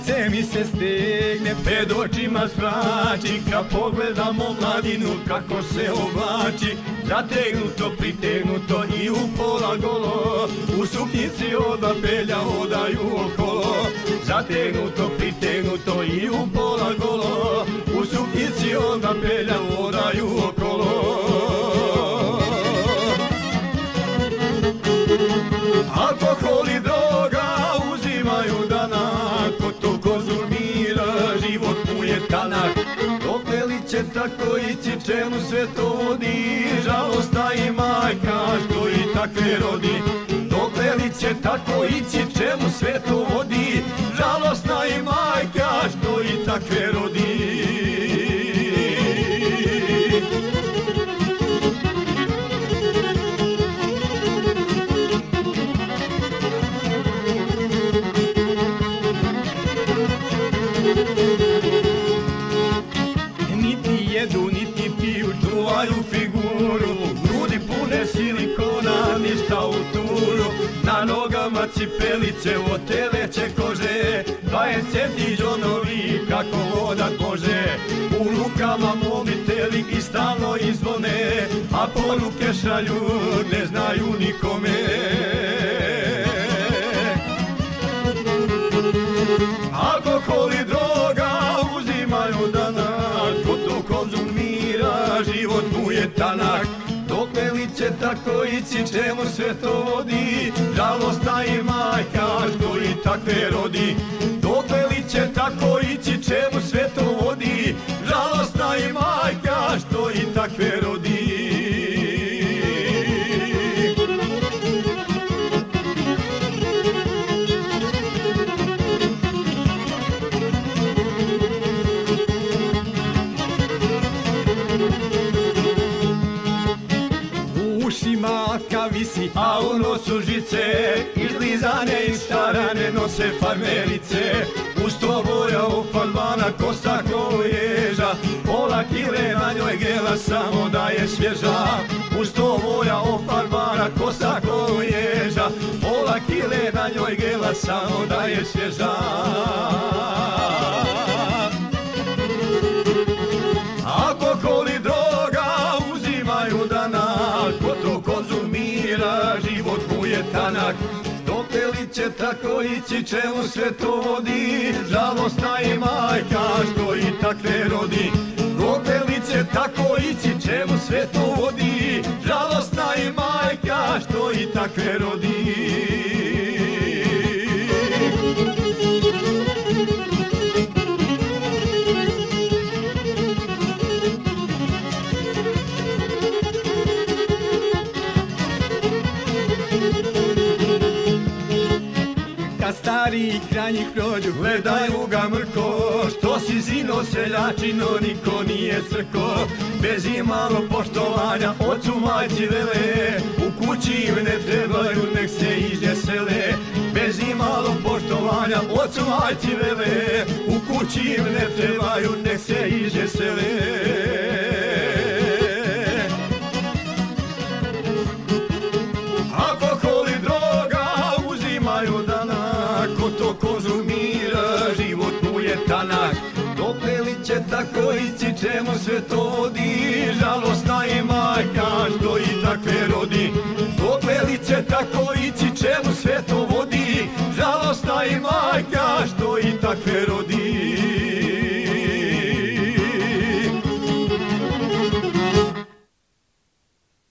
srce mi se stegne, pred očima zmrači, kad pogledam omladinu kako se oblači. Zategnuto, pritegnuto i u pola golo, u suknjici od apelja hodaju okolo. Zategnuto, pritegnuto i u pola golo, u suknjici od apelja hodaju okolo. Alkohol i droga uzimaju danak, ko to konzumira život mu je tanak. Dokle li će tako ići, čemu sve to vodi, žalosta i majka što i takve rodi. Dokle li će tako ići, čemu sve to vodi, žalostna i majka što i takve rodi. Niti jedu, niti piju, čuvaju figuru, grudi pune silikona, ništa u turu. Na nogama cipelice od teleće kože, 20 džonovi kako vodat može. U rukama mobiteli i stalno izvone, a poruke šalju ne znaju nikome. Alkohol i droga uzimaju danak, ko to konzumira život mu je tanak. Dokle li će tako ići, čemu sve to vodi, žalostna i majka što i takve rodi. Dokle li će tako ići, čemu sve to vodi, žalostna i majka što i takve rodi. Maka visi, a u nosu žice, izlizane i šarane nose farmerice. Uz to boja ofarbana, kosa ko ježa, pola kile na njoj gela samo da je svježa. Uz to boja ofarbana, kosa ko ježa, pola kile na njoj gela samo da je svježa. Alkohol i droga uzimaju danak, ko to konzumira život mu je tanak. Dokle li će tako ići, čemu sve to vodi, žalostna i majka što i takve rodi. Dokle li će tako ići, čemu sve to vodi, žalostna i majka što i takve rodi. Kad stariji kraj njih prođu, gledaju ga mrko, što si zino seljačino, niko nije crko. Bez imalo poštovanja ocu majci vele, u kući im ne trebaju, nek se izvesele. Bez imalo poštovanja ocu majci vele, u kući im ne trebaju, nek se izvesele. Alkohol i droga uzimaju danak, ko to konzumira život mu je tanak. Dokle li će tako ići, čemu sve to vodi, žalostna i majka što i takve rodi. Dokle li će tako ići, čemu sve to vodi, žalostna i majka što i takve rodi.